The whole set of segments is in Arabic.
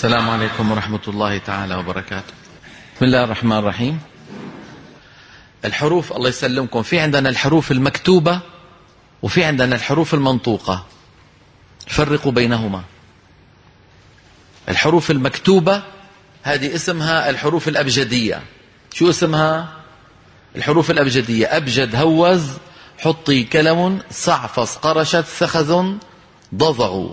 السلام عليكم ورحمة الله تعالى وبركاته. بسم الله الرحمن الرحيم. الحروف الله يسلمكم، في عندنا الحروف المكتوبة وفي عندنا الحروف المنطوقة، فرقوا بينهما. الحروف المكتوبة هذه اسمها الحروف الأبجدية. شو اسمها؟ الحروف الأبجدية: أبجد، هوز، حطي، كلم، صعفص، قرشت، ثخذ، ضضع.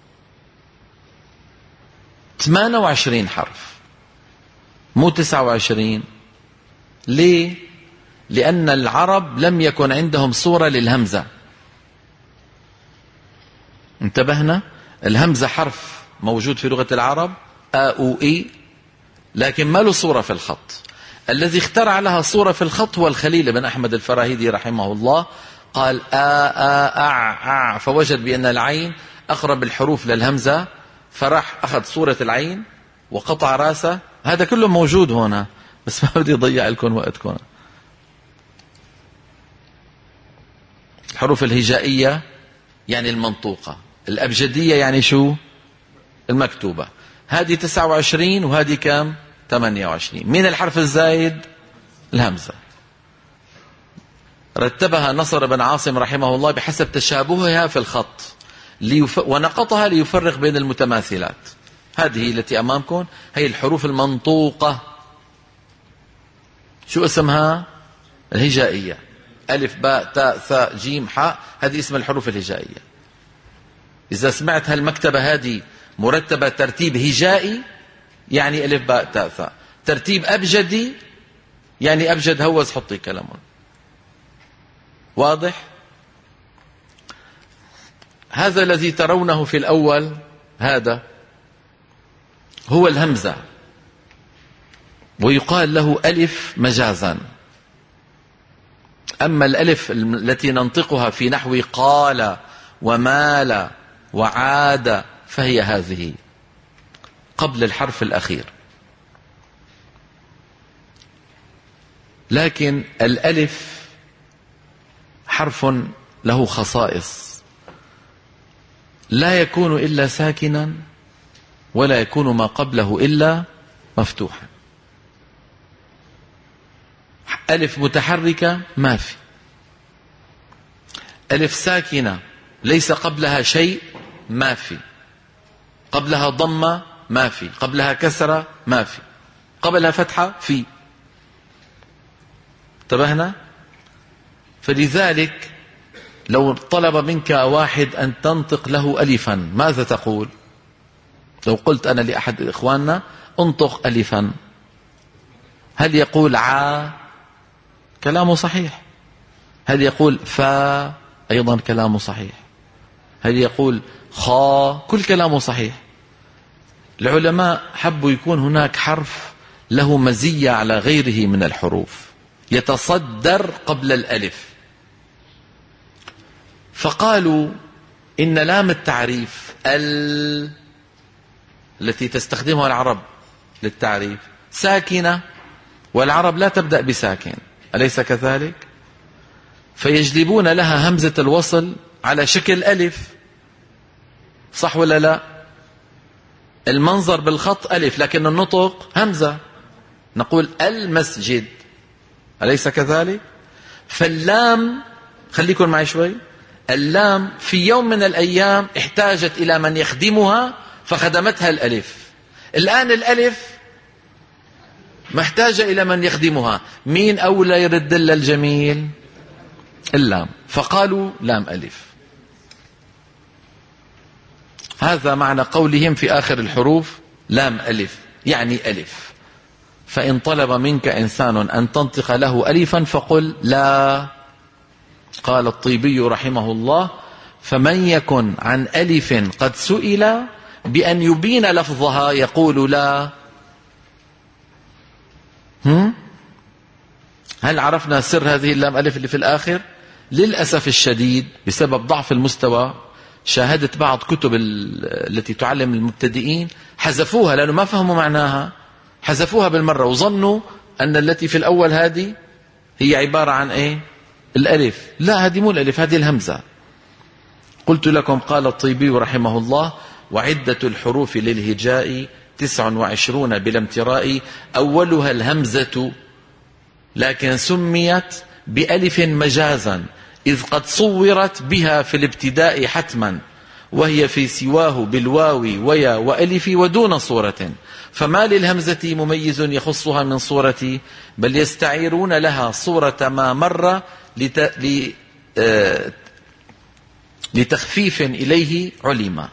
28 حرف مو 29. ليه؟ لأن العرب لم يكن عندهم صورة للهمزة. انتبهنا؟ الهمزة حرف موجود في لغة العرب، آ أو إي، لكن ما له صورة في الخط. الذي اخترع لها صورة في الخط هو الخليل بن أحمد الفراهيدي رحمه الله. قال أع، فوجد بأن العين أقرب الحروف للهمزة، فراح أخذ صورة العين وقطع راسه. هذا كله موجود هنا، بس ما بدي أضيع لكم وقتكم. الحروف الهجائية يعني المنطوقة، الأبجدية يعني شو؟ المكتوبة. هذه 29 وهذه كم؟ 28. مين الحرف الزايد؟ الهمزة. رتبها نصر بن عاصم رحمه الله بحسب تشابهها في الخط ونقطها ليفرق بين المتماثلات. هذه التي أمامكم هي الحروف المنطوقة. شو اسمها؟ الهجائية. ألف باء تاء ثاء جيم حاء، هذه اسم الحروف الهجائية. إذا سمعت هالمكتبة هذه مرتبة ترتيب هجائي يعني ألف باء تاء ثاء. ترتيب أبجدي يعني أبجد، هوز، حطي، كلم. واضح؟ هذا الذي ترونه في الأول هذا هو الهمزة، ويقال له ألف مجازا. أما الألف التي ننطقها في نحو قال ومال وعاد فهي هذه قبل الحرف الأخير. لكن الألف حرف له خصائص، لا يكون إلا ساكنا ولا يكون ما قبله إلا مفتوحا. ألف متحركة ما في، ألف ساكنة ليس قبلها شيء ما في، قبلها ضمة ما في، قبلها كسرة ما في، قبلها فتحة في. انتبهنا؟ فلذلك لو طلب منك واحد أن تنطق له ألفا ماذا تقول؟ لو قلت أنا لأحد إخواننا انطق ألفا، هل يقول عا؟ كلامه صحيح. هل يقول فا؟ أيضا كلامه صحيح. هل يقول خا؟ كل كلامه صحيح. العلماء حبوا يكون هناك حرف له مزية على غيره من الحروف، يتصدر قبل الألف، فقالوا إن لام التعريف التي تستخدمها العرب للتعريف ساكنة، والعرب لا تبدأ بساكن، أليس كذلك؟ فيجلبون لها همزة الوصل على شكل ألف، صح ولا لا؟ المنظر بالخط ألف لكن النطق همزة، نقول المسجد، أليس كذلك؟ فاللام، خليكم معي شوي، اللام في يوم من الأيام احتاجت إلى من يخدمها فخدمتها الألف. الآن الألف محتاجة إلى من يخدمها، مين أولى يرد لها الجميل؟ اللام، فقالوا لام ألف. هذا معنى قولهم في آخر الحروف لام ألف، يعني ألف. فإن طلب منك إنسان أن تنطق له ألفا فقل لا. قال الطيبي رحمه الله: فمن يكن عن ألف قد سئل بأن يبين لفظها يقول لا. هل عرفنا سر هذه اللام ألف اللي في الآخر؟ للأسف الشديد بسبب ضعف المستوى شاهدت بعض كتب التي تعلم المبتدئين حذفوها لأنه ما فهموا معناها، حذفوها بالمرة وظنوا أن التي في الأول هذه هي عبارة عن إيه؟ الألف. لا، هذه مو الألف، هذه الهمزة. قلت لكم قال الطيبي رحمه الله: وعدة الحروف للهجاء 29 بلا امتراء أولها الهمزة، لكن سميت بألف مجازا إذ قد صورت بها في الابتداء حتما، وهي في سواه بالواو ويا وألف ودون صورة، فما للهمزة مميز يخصها من صورة، بل يستعيرون لها صورة ما مر لتخفيف إليه علما.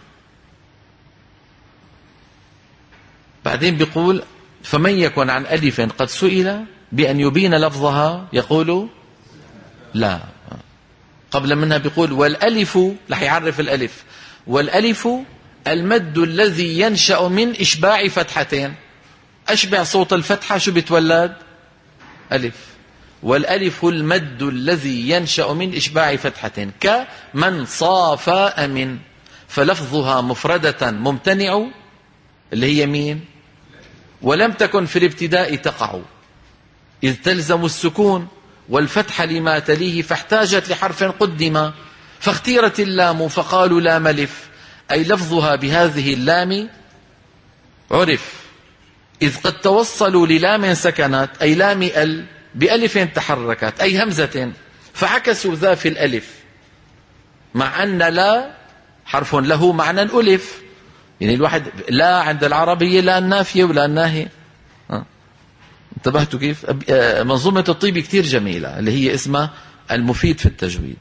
بعدين بيقول فمن يكن عن ألف قد سئل بأن يبين لفظها يقول لا. قبل منها بيقول والألف، رح يعرف الألف، والألف المد الذي ينشأ من إشباع فتحتين. أشبع صوت الفتحة شو بتولد؟ ألف. والألف المد الذي ينشأ من إشباع فتحتين كمن صافى من، فلفظها مفردة ممتنع اللي هي مين؟ ولم تكن في الابتداء تقع إذ تلزم السكون والفتح لما تليه، فاحتاجت لحرف قدم فاختيرت اللام فقالوا لام ألف، أي لفظها بهذه اللام عرف، إذ قد توصلوا للام سكنت أي لام ال بألف تحركت أي همزة، فعكسوا ذا في الألف، مع أن لا حرف له معنى ألف. يعني الواحد لا عند العربية لا النافية ولا الناهية. انتبهتوا كيف؟ منظومة الطيبي كتير جميلة اللي هي اسمها المفيد في التجويد.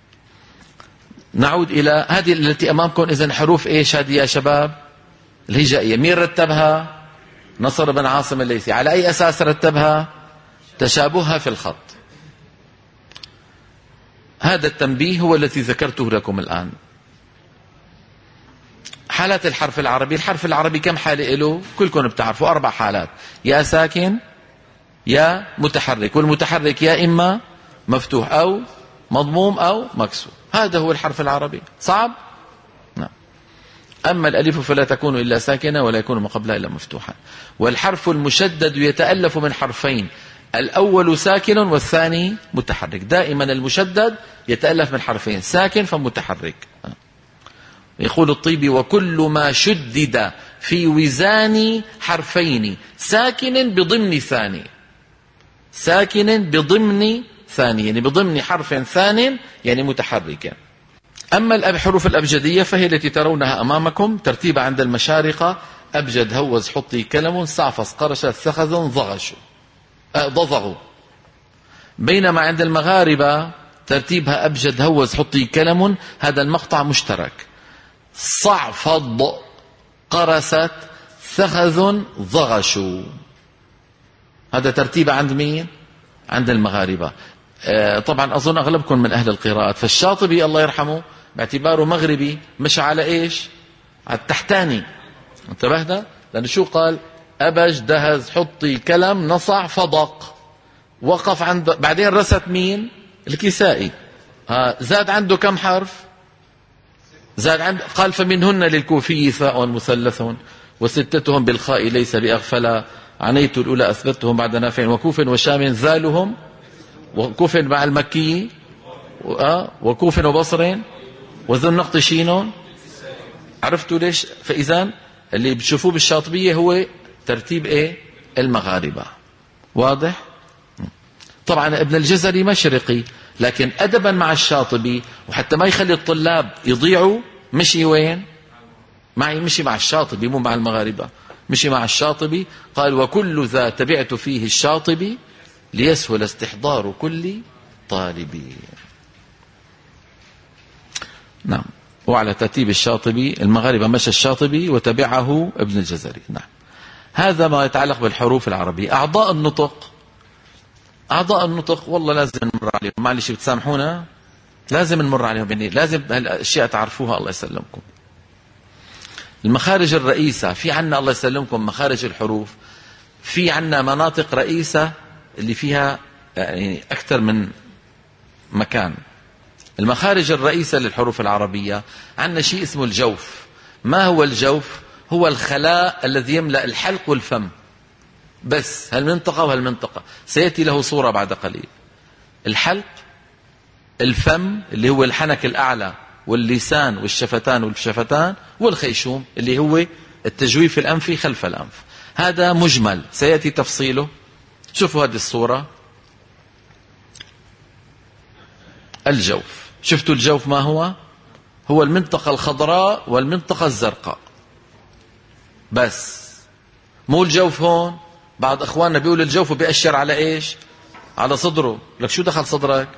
نعود إلى هذه التي أمامكم. إذن حروف إيش هذه يا شباب؟ الهجائية. مين رتبها؟ نصر بن عاصم الليثي. على أي أساس رتبها؟ تشابهها في الخط. هذا التنبيه هو الذي ذكرته لكم الآن. حالات الحرف العربي. الحرف العربي كم حالة له؟ كلكم بتعرفوا 4 حالات، يا ساكن يا متحرك، والمتحرك يا إما مفتوح أو مضموم أو مكسور. هذا هو الحرف العربي. صعب؟ نعم. أما الألف فلا تكون إلا ساكنة ولا يكون ما قبلها إلا مفتوحا. والحرف المشدد يتألف من حرفين، الأول ساكن والثاني متحرك. دائما المشدد يتألف من حرفين، ساكن فمتحرك. يقول الطيبي وكل ما شدد في وزان حرفين ساكن بضمن ثاني، ساكن بضمن ثاني يعني بضمن حرف ثان يعني متحركا. أما الحروف الأبجدية فهي التي ترونها أمامكم ترتيبها عند المشارقة: أبجد هوز حطي كلم صعفص قرشت ثخذ ضغغوا. بينما عند المغاربة ترتيبها أبجد هوز حطي كلم، هذا المقطع مشترك: صعفض قرست ثخذ ضغشوا. هذا ترتيب عند مين؟ عند المغاربة. طبعا أظن أغلبكم من أهل القراءات، فالشاطبي الله يرحمه باعتباره مغربي مشى على إيش؟ على التحتاني. انتبهنا؟ لأنه شو قال؟ أبج دهز حطي كلم نصع فضق، وقف عند بعدين رست مين؟ الكسائي. زاد عنده كم حرف؟ زاد عنده قال فمنهن للكوفي ثاء مثلث وستتهم بالخاء ليس بأغفلا، عنيت الأولى أثبتهم بعد نافع وكوف وشام ذالهم، وكوف مع المكي وكوف وبصر وذو النقط شين. عرفتوا ليش؟ فإذا اللي بتشوفوه بالشاطبية هو ترتيب ايه؟ المغاربة. واضح؟ طبعا ابن الجزري مشرقي، لكن أدبا مع الشاطبي وحتى ما يخلي الطلاب يضيعوا مشي وين؟ مشي مع الشاطبي مو مع المغاربة، مشي مع الشاطبي. قال وكل ذا تبعت فيه الشاطبي ليسهل استحضار كل طالب. نعم. وعلى ترتيب الشاطبي المغاربة مشى الشاطبي وتبعه ابن الجزري. نعم. هذا ما يتعلق بالحروف العربية. أعضاء النطق. أعضاء النطق والله لازم نمر عليهم، معلش بتسامحونا، لازم نمر عليهم، يعني لازم هالأشياء تعرفوها. الله يسلمكم. المخارج الرئيسة في عنا، الله يسلمكم، مخارج الحروف في عنا مناطق رئيسة اللي فيها يعني أكثر من مكان. المخارج الرئيسة للحروف العربية عنا شيء اسمه الجوف. ما هو الجوف؟ هو الخلاء الذي يملأ الحلق والفم، بس هالمنطقة وهالمنطقة سيأتي له صورة بعد قليل. الحلق، الفم اللي هو الحنك الأعلى واللسان والشفتان والشفتان، والخيشوم اللي هو التجويف الأنفي خلف الأنف. هذا مجمل سيأتي تفصيله. شوفوا هذه الصورة، الجوف. شفتوا الجوف ما هو؟ هو المنطقة الخضراء والمنطقة الزرقاء بس، مو الجوف هون. بعض اخواننا بيقول الجوف وبيأشر على ايش؟ على صدره. لك شو دخل صدرك؟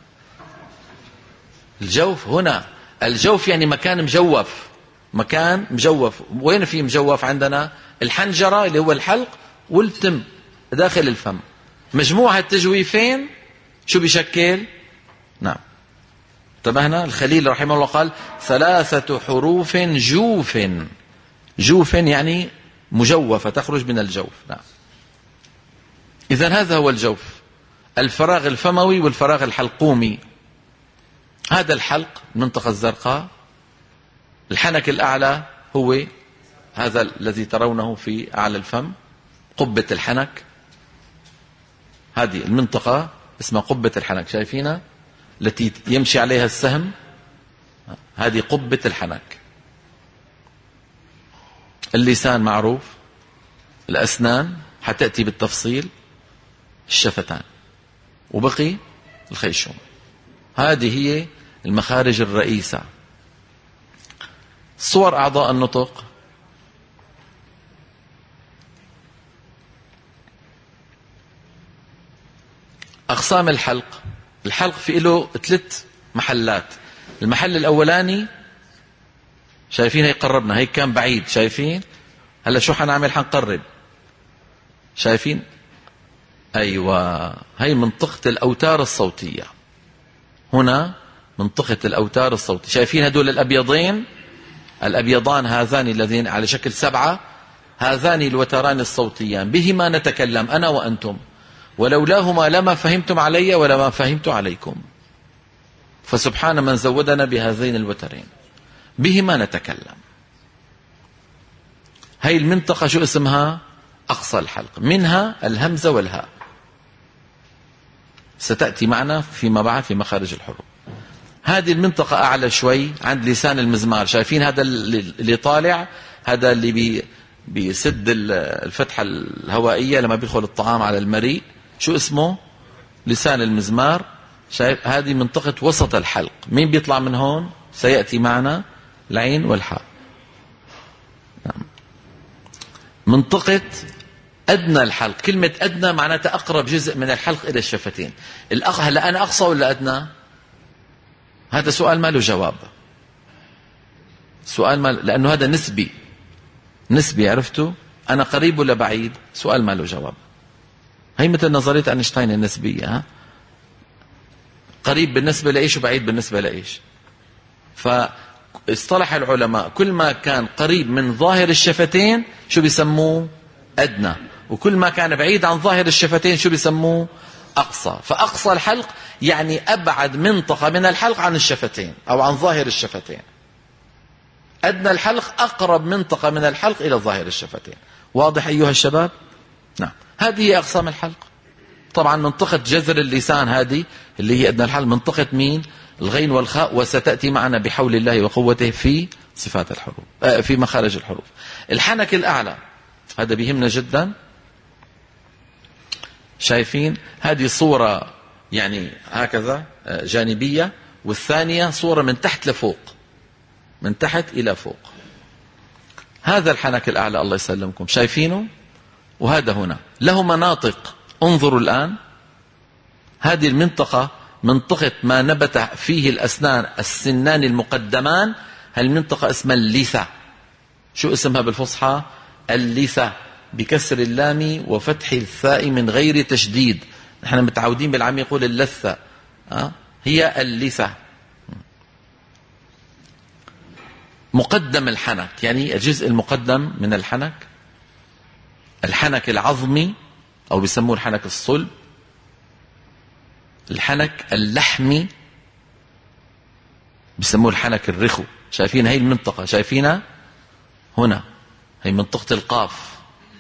الجوف هنا، الجوف يعني مكان مجوف، مكان مجوف. وين في مجوف عندنا؟ الحنجرة اللي هو الحلق والتم داخل الفم. مجموعة تجويفين شو بيشكل؟ نعم انتبهنا. الخليل رحمه الله قال 3 حروف جوف. جوف يعني مجوفة تخرج من الجوف. نعم. إذن هذا هو الجوف، الفراغ الفموي والفراغ الحلقومي. هذا الحلق المنطقة الزرقاء. الحنك الأعلى هو هذا الذي ترونه في أعلى الفم، قبة الحنك. هذه المنطقة اسمها قبة الحنك، شايفينها التي يمشي عليها السهم؟ هذه قبة الحنك. اللسان معروف، الأسنان حتأتي بالتفصيل، الشفتان، وبقي الخيشوم. هذه هي المخارج الرئيسة. صور أعضاء النطق. أقسام الحلق. الحلق في له 3 محلات. المحل الأولاني شايفين، هي قربنا، هي كان بعيد، شايفين؟ هلا شو حنعمل؟ حنقرب. شايفين؟ أيوة، هي منطقة الأوتار الصوتية. هنا منطقة الأوتار الصوتية. شايفين هدول الأبيضين؟ الأبيضان هذان الذين على شكل 7، هذان الوتران الصوتيان، بهما نتكلم أنا وأنتم، ولولاهما لما فهمتم علي ولا ما فهمت عليكم. فسبحان من زودنا بهذين الوترين، بهما نتكلم. هاي المنطقة شو اسمها؟ أقصى الحلق، منها الهمزة والهاء، ستأتي معنا فيما بعد في مخارج الحروف. هذه المنطقة أعلى شوي عند لسان المزمار. شايفين هذا اللي طالع؟ هذا اللي بيسد الفتحة الهوائية لما بيدخل الطعام على المريء. شو اسمه؟ لسان المزمار. شايف؟ هذه منطقة وسط الحلق. مين بيطلع من هون؟ سيأتي معنا العين والحاء. منطقة أدنى الحلق. كلمة أدنى معناتها أقرب جزء من الحلق إلى الشفتين. هلا أنا أقصى ولا أدنى؟ هذا سؤال ما له جواب. سؤال ما، لأنه هذا نسبي. نسبي، عرفتوا؟ أنا قريب ولا بعيد؟ سؤال ما له جواب. هي مثل نظرية أينشتاين النسبية. ها؟ قريب بالنسبة لإيش وبعيد بالنسبة لإيش. فاصطلح العلماء كل ما كان قريب من ظاهر الشفتين شو بيسموه؟ أدنى، وكل ما كان بعيد عن ظاهر الشفتين شو بيسموه؟ أقصى. فأقصى الحلق يعني أبعد منطقة من الحلق عن الشفتين أو عن ظاهر الشفتين. أدنى الحلق أقرب منطقة من الحلق إلى ظاهر الشفتين. واضح أيها الشباب؟ نعم. هذه هي أقسام الحلق. طبعا منطقة جذر اللسان هذه اللي هي أدنى الحلق، منطقة مين؟ الغين والخاء، وستأتي معنا بحول الله وقوته في صفات الحروف، في مخارج الحروف. الحنك الأعلى هذا بيهمنا جدا. شايفين هذه صورة يعني هكذا جانبية، والثانية صورة من تحت لفوق، من تحت إلى فوق. هذا الحنك الأعلى الله يسلمكم، شايفينه؟ وهذا هنا له مناطق. انظروا الآن، هذه المنطقة منطقة ما نبت فيه الأسنان، السنان المقدمان. هالمنطقة اسمها اللثة. شو اسمها بالفصحى؟ اللثة، بكسر اللام وفتح الثاء من غير تشديد. نحن متعودين بالعام يقول اللثة، هي اللثة. مقدم الحنك يعني الجزء المقدم من الحنك، الحنك العظمي أو بيسموه الحنك الصلب، الحنك اللحمي بيسموه الحنك الرخو. شايفين هاي المنطقة؟ شايفينها هنا؟ هي منطقة القاف.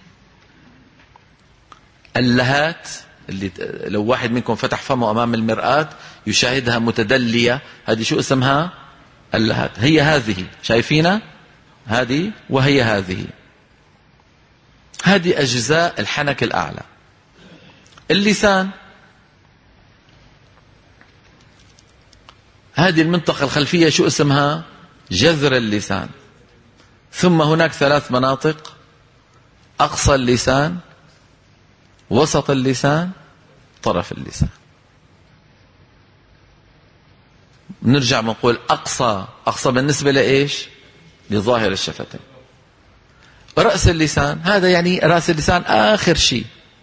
اللهات اللي لو واحد منكم فتح فمه أمام المرآة يشاهدها متدلية، هذه شو اسمها؟ اللهات. هي هذه، شايفينها؟ هذه وهي هذه. هذه أجزاء الحنك الأعلى. اللسان، هذه المنطقة الخلفية شو اسمها؟ جذر اللسان. ثم هناك 3 مناطق: أقصى اللسان، وسط اللسان، طرف اللسان. نرجع بنقول أقصى بالنسبة لإيش؟ لظاهر الشفتين. رأس اللسان، هذا يعني رأس اللسان آخر شيء.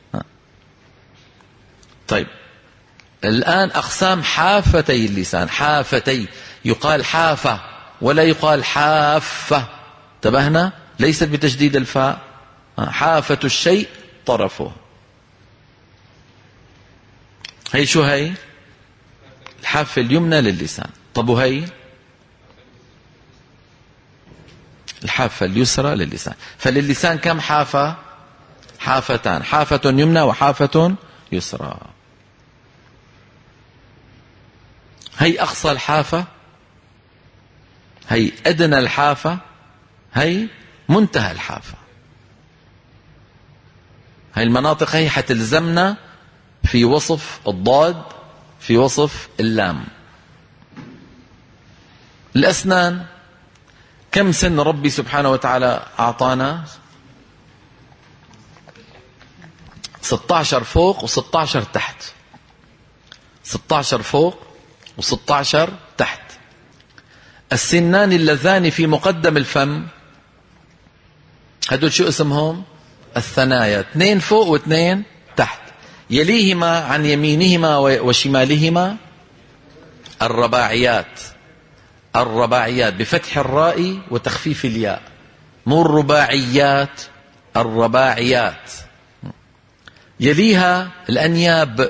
طيب الآن أقسام حافتي اللسان. حافتي يقال حافة ولا يقال حافة، انتبهنا؟ ليست بتشديد الفاء. حافة الشيء طرفه. هي شو هي؟ الحافة اليمنى للسان. طب وهي الحافة اليسرى للسان. فللسان كم حافة؟ حافتان، حافة يمنى وحافة يسرى. هي أقصى الحافة، هي أدنى الحافة، هي منتهى الحافة. هي المناطق هي حتلزمنا في وصف الضاد، في وصف اللام. الأسنان، كم سن ربي سبحانه وتعالى أعطانا؟ 16 فوق و16 تحت. 16 فوق و16 تحت. السنان اللذان في مقدم الفم، هدول شو اسمهم؟ الثنايا، 2 فوق و2 تحت. يليهما عن يمينهما وشمالهما الرباعيات. الرباعيات بفتح الراء وتخفيف الياء، مو الرباعيات، الرباعيات. يليها الأنياب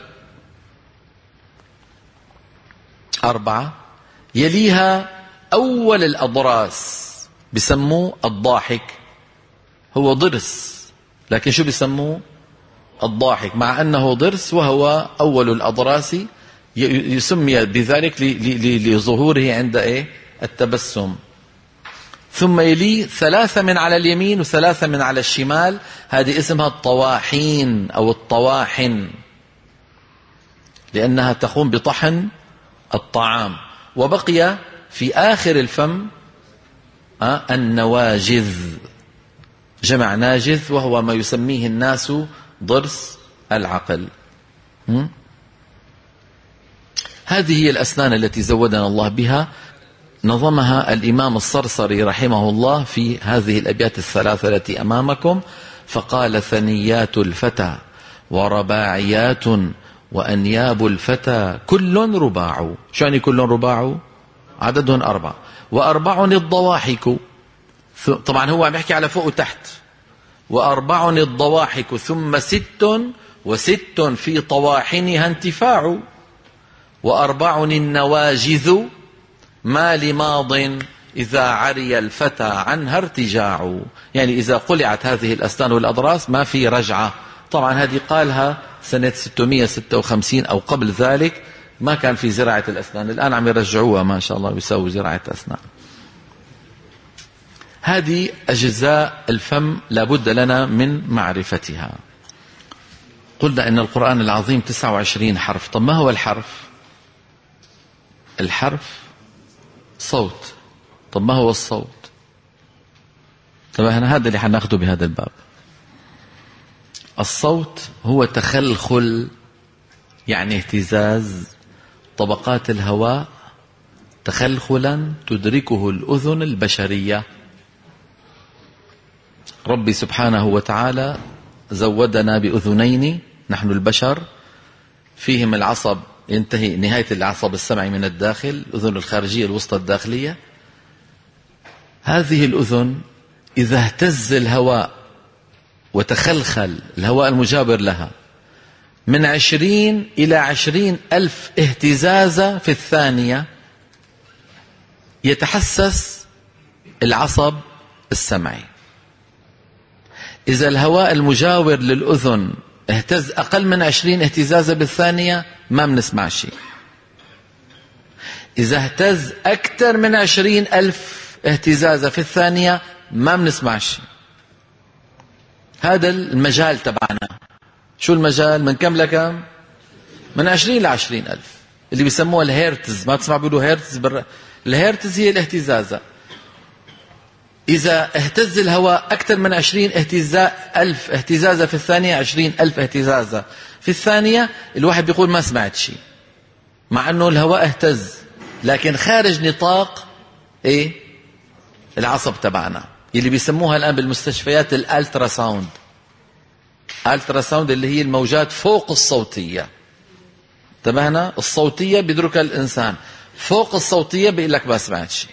4. يليها أول الأضراس، بسموه الضاحك. هو ضرس لكن شو بسموه؟ الضاحك، مع أنه ضرس وهو أول الأضراس، يسمي بذلك لظهوره عند التبسم. ثم يلي 3 من على اليمين و3 من على الشمال، هذه اسمها الطواحين أو الطواحن، لأنها تقوم بطحن الطعام. وبقي في آخر الفم النواجذ، جمع ناجذ، وهو ما يسميه الناس ضرس العقل. هذه هي الأسنان التي زودنا الله بها. نظمها الإمام الصرصري رحمه الله في هذه الأبيات الثلاثة التي أمامكم، فقال: ثنيات الفتى ورباعيات وأنياب الفتى كل رباع. شو يعني كل رباع؟ عددهن 4. و4 الضواحك، طبعا هو عم يحكي على فوق وتحت. و4 الضواحك، ثم 6 و6 في طواحنها انتفاع. و4 النواجذ، ما لماض إذا عري الفتى عنها ارتجاع. يعني إذا قلعت هذه الأسنان والأضراس ما في رجعة. طبعا هذه قالها سنة 656 أو قبل ذلك، ما كان في زراعة الأسنان. الآن عم يرجعوها ما شاء الله، بيسووا زراعة أسنان. هذه أجزاء الفم لابد لنا من معرفتها. قلنا أن القرآن العظيم 29 حرف. طب ما هو الحرف؟ الحرف صوت. طب ما هو الصوت؟ طب هذا اللي حناخده بهذا الباب. الصوت هو تخلخل، يعني اهتزاز طبقات الهواء تخلخلا تدركه الأذن البشرية. ربي سبحانه وتعالى زودنا بأذنين نحن البشر، فيهم العصب ينتهي نهاية العصب السمعي من الداخل، الأذن الخارجية الوسطى الداخلية. هذه الأذن إذا اهتز الهواء وتخلخل الهواء المجاور لها من 20 إلى 20 ألف اهتزازة في الثانية، يتحسس العصب السمعي. إذا الهواء المجاور للأذن اهتز أقل من 20 اهتزازة بالثانية ما بنسمع شيء. إذا اهتز أكثر من 20 ألف اهتزازة في الثانية ما بنسمع شيء. هذا المجال تبعنا. شو المجال؟ من كم لكم؟ من 20 ل 20,000 اللي بيسموها الهيرتز. ما بتسمع بيقولوا هيرتز الهيرتز هي الاهتزازة. إذا اهتز الهواء أكثر من 20 ألف اهتزازة في الثانية، 20,000 اهتزازة في الثانية، الواحد بيقول ما سمعت شيء، مع أنه الهواء اهتز لكن خارج نطاق إيه؟ العصب تبعنا، اللي بيسموها الآن بالمستشفيات الالترا ساوند. الترا ساوند اللي هي الموجات فوق الصوتية. انتبهنا؟ الصوتية بيدركها الإنسان، فوق الصوتية بيقول لك ما سمعت شيء.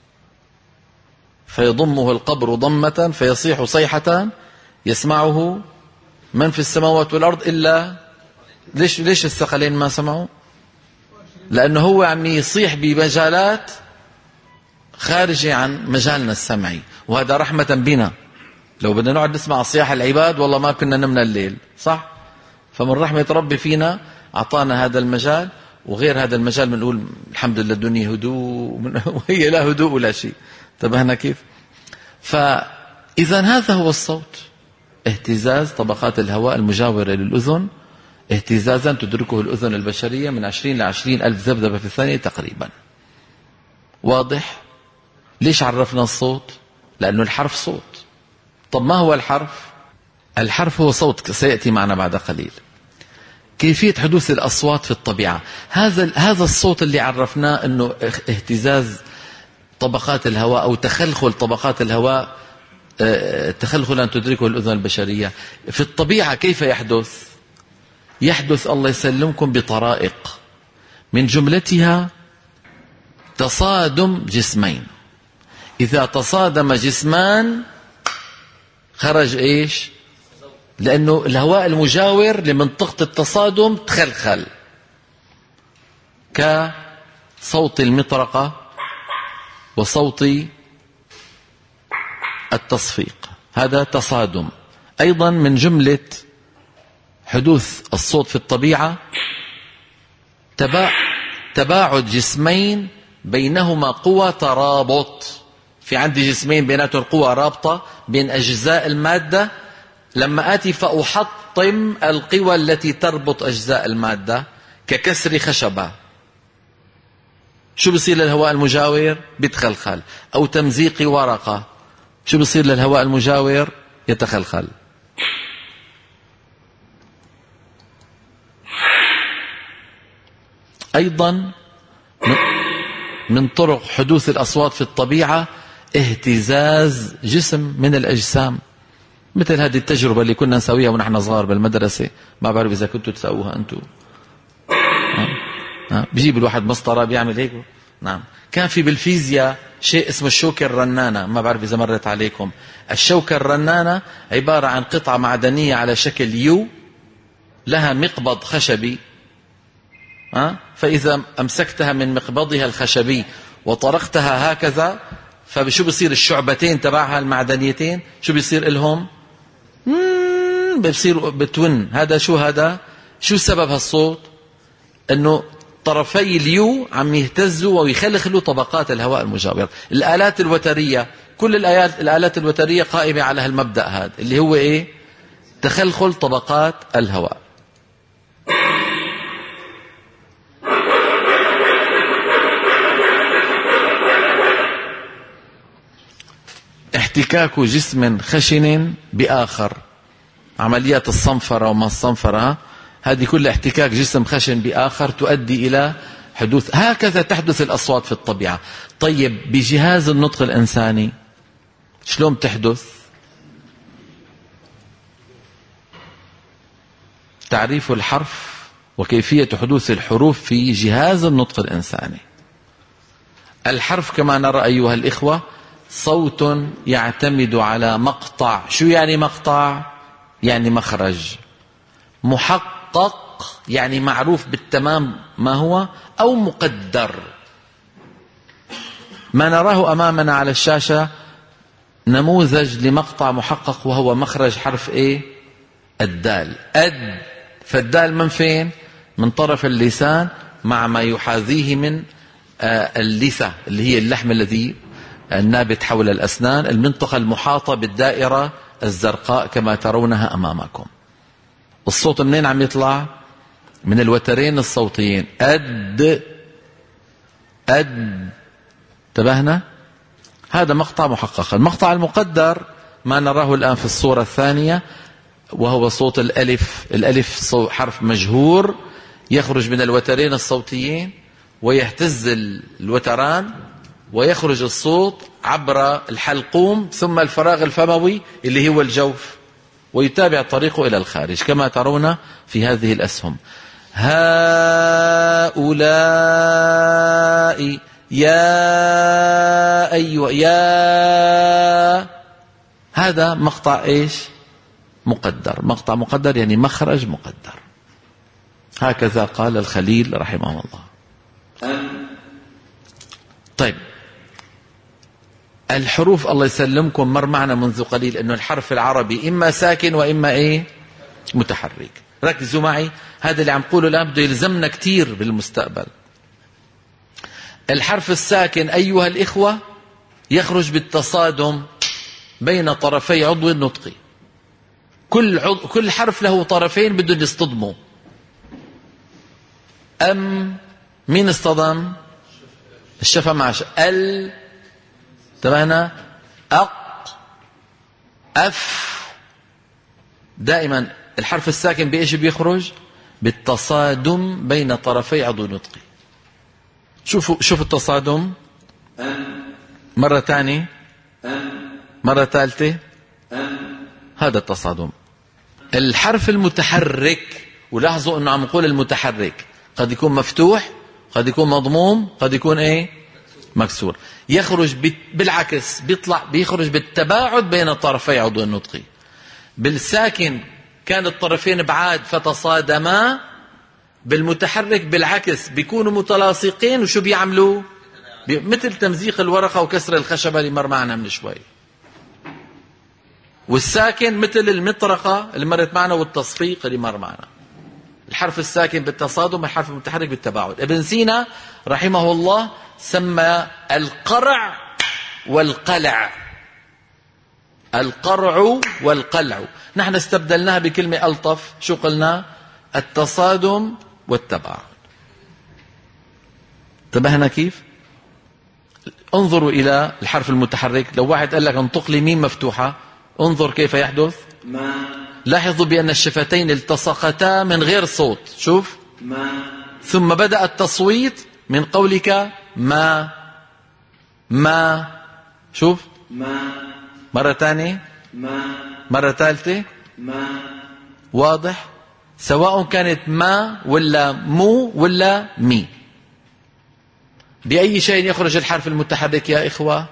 فيضمه القبر ضمة فيصيح صيحة يسمعه من في السماوات والأرض إلا. ليش الثقلين ما سمعوا؟ لأنه هو عم يصيح بمجالات خارجة عن مجالنا السمعي، وهذا رحمة بنا. لو بدنا نقعد نسمع صياح العباد والله ما كنا نمنا الليل، صح؟ فمن رحمة ربي فينا أعطانا هذا المجال، وغير هذا المجال بنقول الحمد لله الدنيا هدوء وهي لا هدوء ولا شيء. انتبهنا كيف؟ فإذا هذا هو الصوت، اهتزاز طبقات الهواء المجاورة للأذن، اهتزازا تدركه الأذن البشرية من 20 ل 20,000 ذبذبة في الثانية تقريبا. واضح؟ ليش عرفنا الصوت؟ لأنه الحرف صوت. طب ما هو الحرف؟ الحرف هو صوت، سيأتي معنا بعد قليل. كيفية حدوث الأصوات في الطبيعة. هذا الصوت اللي عرفناه أنه اهتزاز طبقات الهواء أو تخلخل طبقات الهواء، تخلخلا تدركه الأذن البشرية في الطبيعة. كيف يحدث؟ يحدث الله يسلمكم بطرائق، من جملتها تصادم جسمين. إذا تصادم جسمان خرج إيش؟ لأنه الهواء المجاور لمنطقة التصادم تخلخل، كصوت المطرقة وصوت التصفيق، هذا تصادم. أيضا من جملة حدوث الصوت في الطبيعة تباعد جسمين بينهما قوى ترابط. في عندي جسمين بيناتهم قوى رابطة بين أجزاء المادة، لما آتي فأحطم القوى التي تربط أجزاء المادة ككسر خشبة، شو بصير للهواء المجاور؟ بيتخلخل. أو تمزيق ورقة، شو بصير للهواء المجاور؟ يتخلخل. أيضا من طرق حدوث الأصوات في الطبيعة اهتزاز جسم من الأجسام، مثل هذه التجربة اللي كنا نسويها ونحن صغار بالمدرسة. ما بعرف إذا كنتوا تسووها أنتوا. بيجيب الواحد مسطرة بيعمل هيك. نعم. كان في بالفيزياء شيء اسمه الشوكة الرنانة، ما بعرف إذا مرت عليكم. الشوكة الرنانة عبارة عن قطعة معدنية على شكل يو، لها مقبض خشبي. فإذا أمسكتها من مقبضها الخشبي وطرقتها هكذا، فشو بصير الشعبتين تبعها المعدنيتين؟ شو بيصير لهم؟ بيصير بتون. هذا شو سبب هالصوت؟ انه طرفي اليو عم يهتزوا ويخلخلوا طبقات الهواء المجاور. الآلات الوترية، كل الآلات الوترية قائمة على هالمبدأ هذا اللي هو ايه؟ تخلخل طبقات الهواء. احتكاك جسم خشن بآخر، عمليات الصنفرة وما الصنفرة، هذه كلها احتكاك جسم خشن بآخر تؤدي إلى حدوث. هكذا تحدث الأصوات في الطبيعة. طيب بجهاز النطق الإنساني شلون تحدث؟ تعريف الحرف وكيفية حدوث الحروف في جهاز النطق الإنساني. الحرف كما نرى أيها الإخوة صوت يعتمد على مقطع. شو يعني مقطع؟ يعني مخرج محقق، يعني معروف بالتمام ما هو، أو مقدر. ما نراه أمامنا على الشاشة نموذج لمقطع محقق، وهو مخرج حرف ايه؟ الدال. فالدال من فين؟ من طرف اللسان مع ما يحاذيه من اللثة اللي هي اللحم الذي النابت حول الأسنان، المنطقة المحاطة بالدائرة الزرقاء كما ترونها أمامكم. الصوت منين عم يطلع؟ من الوترين الصوتيين. أد أد. انتبهنا؟ هذا مقطع محقق. المقطع المقدر ما نراه الآن في الصورة الثانية، وهو صوت الألف. الألف حرف مجهور يخرج من الوترين الصوتيين ويهتز الوتران ويخرج الصوت عبر الحلقوم ثم الفراغ الفموي اللي هو الجوف، ويتابع طريقه إلى الخارج كما ترون في هذه الأسهم. هؤلاء يا أيوة يا. هذا مقطع إيش؟ مقدر. مقطع مقدر يعني مخرج مقدر. هكذا قال الخليل رحمه الله. طيب الحروف الله يسلمكم مر معنا منذ قليل انه الحرف العربي اما ساكن واما ايه؟ متحرك. ركزوا معي، هذا اللي عم قوله الان بده يلزمنا كتير بالمستقبل. الحرف الساكن ايها الاخوة يخرج بالتصادم بين طرفي عضو النطق. كل حرف له طرفين بدهم يصطدموا. مين اصطدم؟ الشفة مع انتبهنا؟ أف. دائما الحرف الساكن بإيش بيخرج؟ بالتصادم بين طرفي عضو نطقي. شوفوا التصادم. مرة ثانية، مرة ثالثة. هذا التصادم. الحرف المتحرك، ولاحظوا انه عم نقول المتحرك قد يكون مفتوح، قد يكون مضموم، قد يكون ايه؟ مكسور. يخرج بالعكس، بيخرج بالتباعد بين طرفي عضو النطقي. بالساكن كان الطرفين بعاد فتصادما، بالمتحرك بالعكس بيكونوا متلاصقين. وشو بيعملوا؟ مثل تمزيق الورقة وكسر الخشبة اللي مر معنا من شوي. والساكن مثل المطرقة اللي مرت معنا والتصفيق اللي مر معنا. الحرف الساكن بالتصادم، الحرف المتحرك بالتباعد. ابن سينا رحمه الله سمى القرع والقلع. القرع والقلع نحن استبدلناها بكلمة ألطف. شو قلنا؟ التصادم والتباعد. انتبهنا كيف؟ انظروا إلى الحرف المتحرك. لو واحد قال لك انطق لي ميم مفتوحة، انظر كيف يحدث. لاحظوا بأن الشفتين التصقتا من غير صوت. شوف ثم بدأ التصويت من قولك ما. شوف مرة ثانية، مرة ثالثة. واضح؟ سواء كانت ما ولا مو ولا مي. بأي شيء يخرج الحرف المتحرك يا إخوة؟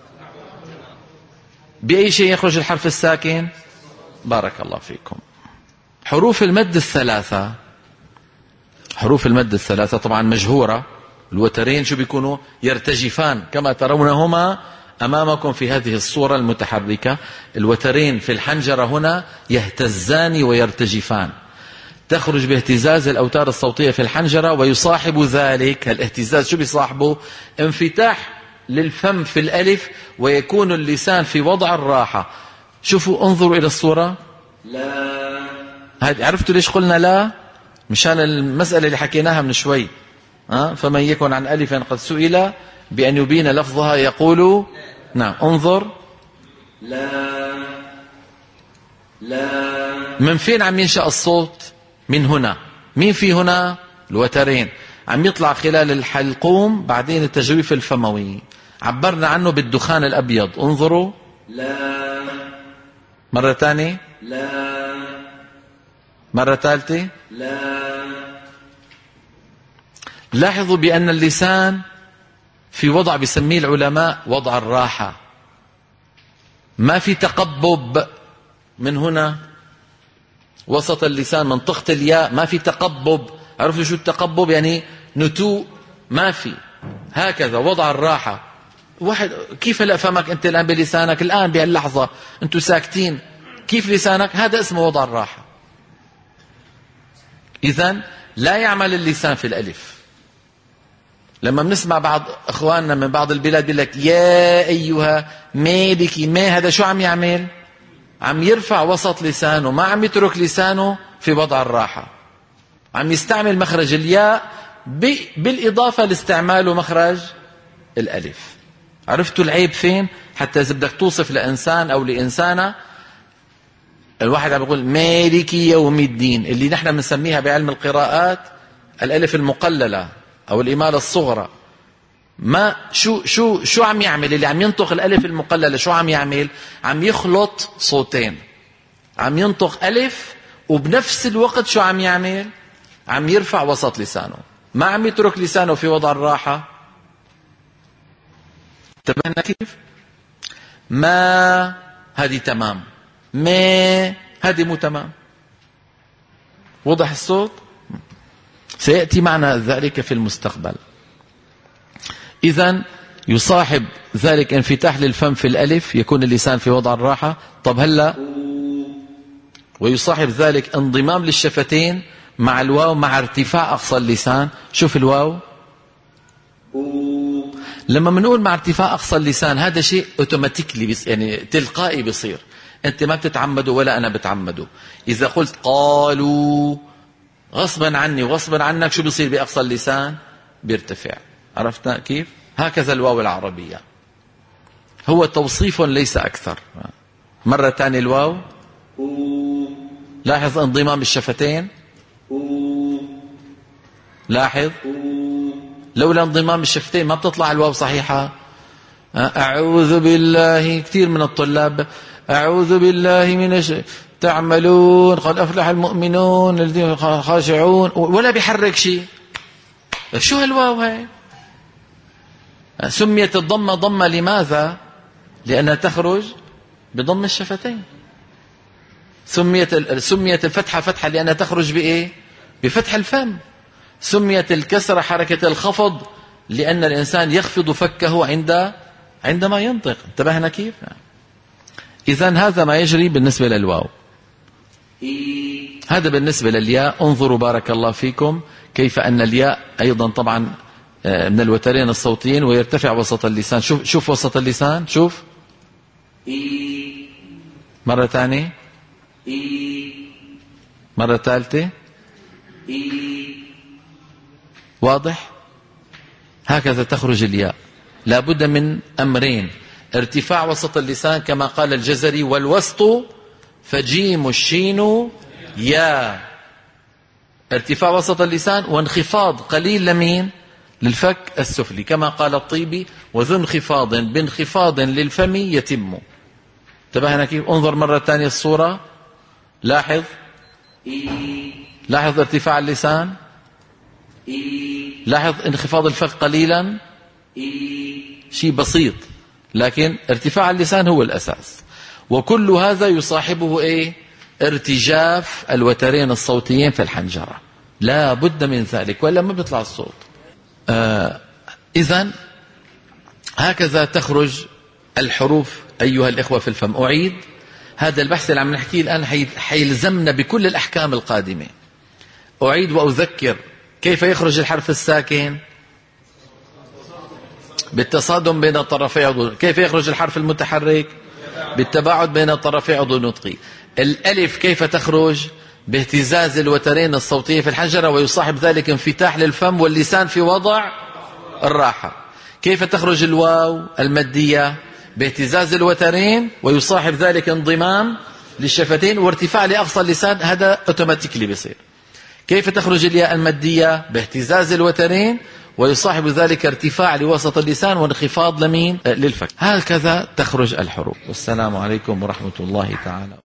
بأي شيء يخرج الحرف الساكن؟ بارك الله فيكم. حروف المد الثلاثة، حروف المد الثلاثة طبعا مجهورة. الوترين شو بيكونوا؟ يرتجفان كما ترونهما أمامكم في هذه الصورة المتحركة. الوترين في الحنجرة هنا يهتزان ويرتجفان. تخرج باهتزاز الأوتار الصوتية في الحنجرة، ويصاحب ذلك الاهتزاز شو بيصاحبه؟ انفتاح للفم في الألف، ويكون اللسان في وضع الراحة. شوفوا انظروا إلى الصورة. لا. عرفتوا ليش قلنا لا؟ مشان المسألة اللي حكيناها من شوي. فمن يكن عن ألف قد سئل بأن يبين لفظها يقول نعم. انظر. لا. من فين عم ينشأ الصوت؟ من هنا. مين في هنا؟ الوترين عم يطلع خلال الحلقوم، بعدين التجويف الفموي. عبرنا عنه بالدخان الأبيض. انظروا. لا. مرة ثانية. لا. مرة ثالثة. لا. لاحظوا بأن اللسان في وضع بيسميه العلماء وضع الراحة. ما في تقبب من هنا وسط اللسان منطقة الياء، ما في تقبب. عرفتوا شو التقبب؟ يعني نتوء. ما في. هكذا وضع الراحة. واحد كيف لا فهمك أنت الآن بلسانك الآن بهاللحظة أنتوا ساكتين، كيف لسانك؟ هذا اسمه وضع الراحة. إذن لا يعمل اللسان في الألف. لما بنسمع بعض اخواننا من بعض البلاد بيقول لك يا ايها مالكي، ما هذا شو عم يعمل؟ عم يرفع وسط لسانه، ما عم يترك لسانه في وضع الراحة، عم يستعمل مخرج الياء بالإضافة لاستعماله مخرج الألف. عرفتوا العيب فين؟ حتى إذا بدك توصف لإنسان أو لإنسانة، الواحد عم يقول مالك يوم الدين، اللي نحن بنسميها بعلم القراءات الألف المقللة أو الإمالة الصغرى. ما شو عم يعمل اللي عم ينطق الألف المقللة؟ شو عم يعمل؟ عم يخلط صوتين، عم ينطق ألف وبنفس الوقت شو عم يعمل؟ عم يرفع وسط لسانه، ما عم يترك لسانه في وضع الراحة. انتبهنا كيف؟ ما هذه تمام، ما هذه مو تمام. وضح الصوت؟ سيأتي معنا ذلك في المستقبل. إذن يصاحب ذلك انفتاح للفم في الألف، يكون اللسان في وضع الراحة. طب هلا ويصاحب ذلك انضمام للشفتين مع الواو مع ارتفاع أقصى اللسان. شوف الواو لما بنقول مع ارتفاع أقصى اللسان، هذا شيء اوتوماتيكلي يعني تلقائي بيصير، انت ما بتتعمده ولا انا بتعمده. اذا قلت قالوا غصبا عني وغصبا عنك شو بيصير بأقصى اللسان؟ بيرتفع. عرفنا كيف؟ هكذا الواو العربية، هو توصيف ليس أكثر. مرة ثانية الواو، لاحظ انضمام الشفتين، لاحظ لولا انضمام الشفتين ما بتطلع الواو صحيحة. أعوذ بالله، كثير من الطلاب أعوذ بالله من تعملون قد أفلح المؤمنون الذين خاشعون، ولا بيحرك شيء. شو هالواو هاي؟ سميت الضمة ضمة لماذا؟ لأنها تخرج بضم الشفتين. سميت الفتحة فتحة لأنها تخرج بإيه؟ بفتح الفم. سميت الكسرة حركة الخفض لأن الإنسان يخفض فكه عندما ينطق. انتبهنا كيف؟ إذن هذا ما يجري بالنسبة للواو. هذا بالنسبة للياء. انظروا بارك الله فيكم كيف أن الياء أيضا طبعا من الوترين الصوتيين ويرتفع وسط اللسان. شوف وسط اللسان، شوف مرة ثانية، مرة ثالثة، واضح؟ هكذا تخرج الياء. لا بد من أمرين: ارتفاع وسط اللسان كما قال الجزري: والوسط فجيم الشين يا. ارتفاع وسط اللسان وانخفاض قليل لمين؟ للفك السفلي، كما قال الطيبي: وذو انخفاض بانخفاض للفم يتم. انتبهنا كيف؟ انظر مرة ثانية الصورة، لاحظ لاحظ ارتفاع اللسان، لاحظ انخفاض الفك قليلا، شيء بسيط، لكن ارتفاع اللسان هو الأساس. وكل هذا يصاحبه ايه؟ ارتجاف الوترين الصوتيين في الحنجرة، لا بد من ذلك وإلا ما بيطلع الصوت. إذن هكذا تخرج الحروف أيها الإخوة في الفم. أعيد هذا البحث اللي عم نحكيه الآن حيلزمنا بكل الأحكام القادمة. أعيد وأذكر كيف يخرج الحرف الساكن؟ بالتصادم بين طرفي عضو. كيف يخرج الحرف المتحرك؟ بالتباعد بين طرفي عضو نطقي. الألف كيف تخرج؟ باهتزاز الوترين الصوتية في الحنجرة ويصاحب ذلك انفتاح للفم واللسان في وضع الراحة. كيف تخرج الواو المادية؟ باهتزاز الوترين ويصاحب ذلك انضمام للشفتين وارتفاع لأقصى اللسان، هذا اوتوماتيكلي بيصير. كيف تخرج الياء المادية؟ باهتزاز الوترين ويصاحب ذلك ارتفاع لوسط اللسان وانخفاض لمين؟ للفك. هكذا تخرج الحروف. والسلام عليكم ورحمة الله تعالى.